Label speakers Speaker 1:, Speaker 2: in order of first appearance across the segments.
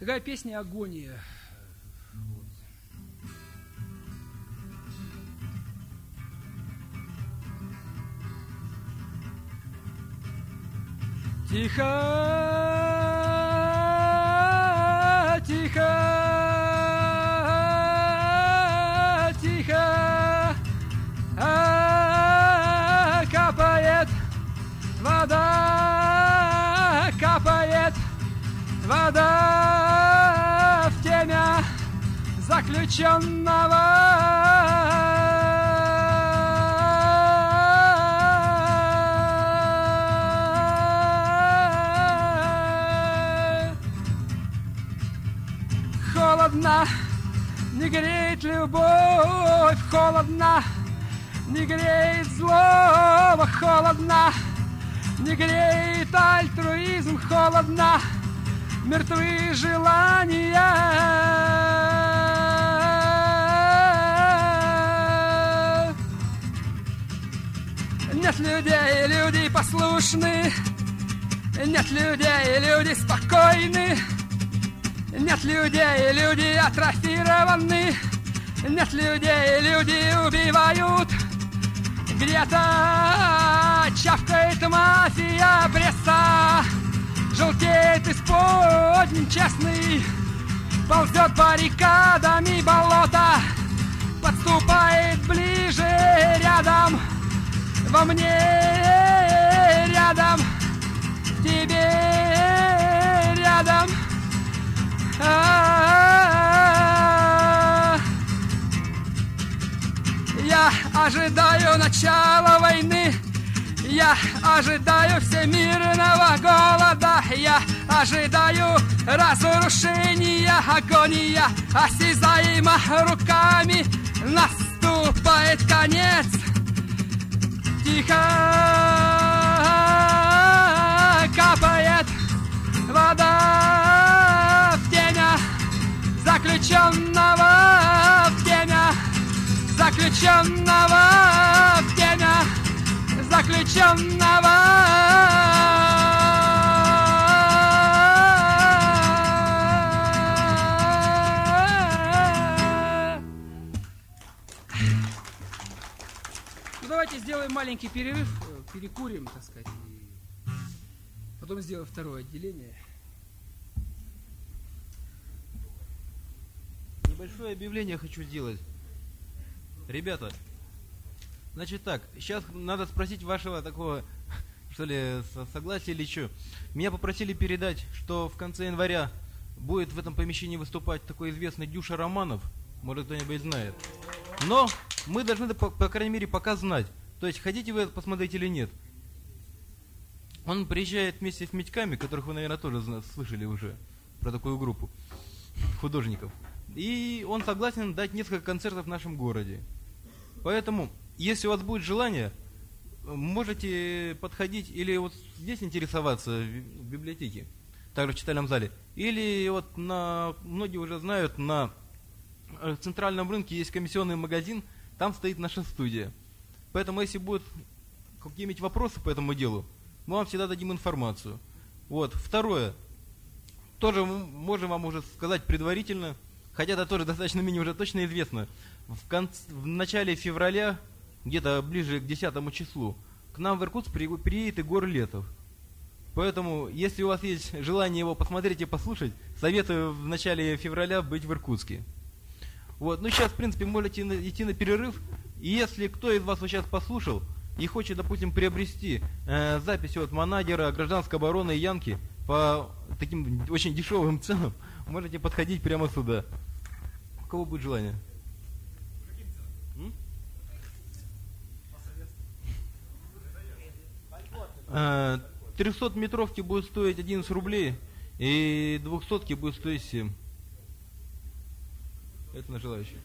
Speaker 1: Такая песня «Агония». Тихо, тихо, тихо, капает вода, капает вода в темя заключенного. Холодно, не греет любовь, холодно, не греет злого, холодно, не греет альтруизм, холодно, мертвые желания. Нет людей, люди послушны, нет людей, люди спокойны. Нет людей, люди атрофированы. Нет людей, люди убивают. Где-то чавкает мафия пресса. Желтеет исподним честный. Ползет баррикадами болота. Подступает ближе рядом. Во мне рядом. Тебе рядом. Я ожидаю начала войны. Я ожидаю всемирного голода. Я ожидаю разрушения, агония осязаема руками. Наступает конец. Тихо капает вода в темя заключенного, в темя заключенного, в темя заключенного. Ну, давайте сделаем маленький перерыв, перекурим, так сказать, и потом сделаем второе отделение.
Speaker 2: Небольшое объявление хочу сделать. Ребята, значит так, сейчас надо спросить вашего такого, что ли, согласия или что. Меня попросили передать, что в конце января будет в этом помещении выступать такой известный Дюша Романов, может кто-нибудь знает. Но мы должны, по крайней мере, пока знать, то есть хотите вы это посмотреть или нет. Он приезжает вместе с Митьками, которых вы, наверное, тоже слышали уже, про такую группу художников. И он согласен дать несколько концертов в нашем городе. Поэтому, если у вас будет желание, можете подходить или вот здесь интересоваться в библиотеке, также в читальном зале. Или вот многие уже знают, на центральном рынке есть комиссионный магазин, там стоит наша студия. Поэтому, если будут какие-нибудь вопросы по этому делу, мы вам всегда дадим информацию. Вот. Второе. Тоже можем вам уже сказать предварительно, хотя это тоже достаточно менее уже точно известно. В начале февраля, где-то ближе к 10 числу, к нам в Иркутск приедет Егор Летов. Поэтому, если у вас есть желание его посмотреть и послушать, советую в начале февраля быть в Иркутске. Вот. Ну, сейчас, в принципе, можете идти на перерыв. И если кто из вас сейчас послушал и хочет, допустим, приобрести записи от Манагера, Гражданской обороны и Янки по таким очень дешевым ценам, можете подходить прямо сюда. У кого будет желание? 300-метровки будет стоить 11 рублей, и 200-ки будет стоить 7. Это на желающих.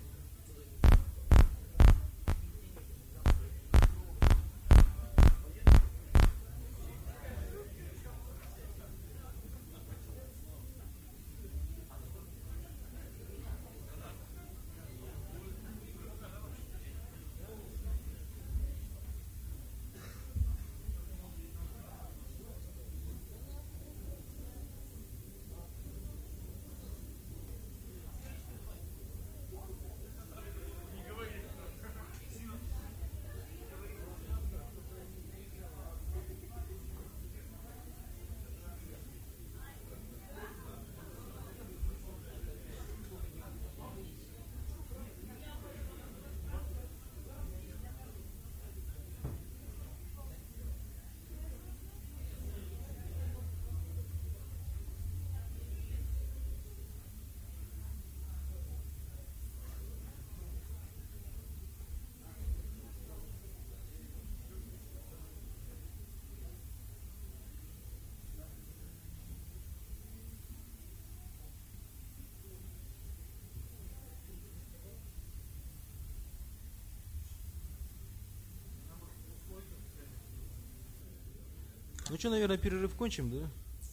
Speaker 2: Ну что, наверное, перерыв кончим, да?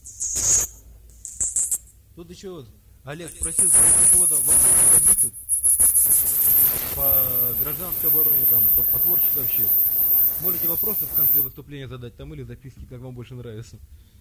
Speaker 2: Тут еще вот Олег спросил, кого-то вопросы тут по гражданской обороне, там, по творчеству вообще. Можете вопросы в конце выступления задать там или записки, как вам больше нравится.